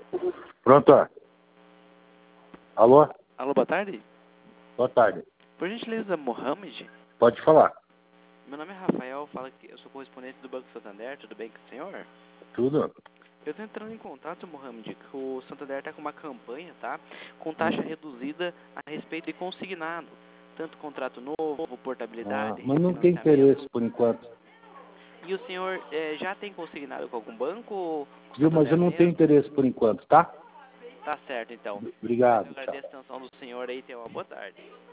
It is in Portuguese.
Pronto, ó. Alô? Alô, boa tarde. Boa tarde. Por gentileza, Mohamed? Pode falar. Meu nome é Rafael, fala que eu sou correspondente do Banco Santander, tudo bem com o senhor? Tudo? Eu estou entrando em contato, Mohamed, que o Santander está com uma campanha, tá? Com taxa reduzida a respeito de consignado. Tanto contrato novo, portabilidade, Mas não tem refinanciamento. interesse por enquanto. E o senhor já tem consignado com algum banco ou com o Viu? Mas eu Santander não tenho mesmo? interesse por enquanto, tá? Tá certo, então. Obrigado, Eu tchau. agradeço a atenção do senhor aí e tenha uma boa tarde.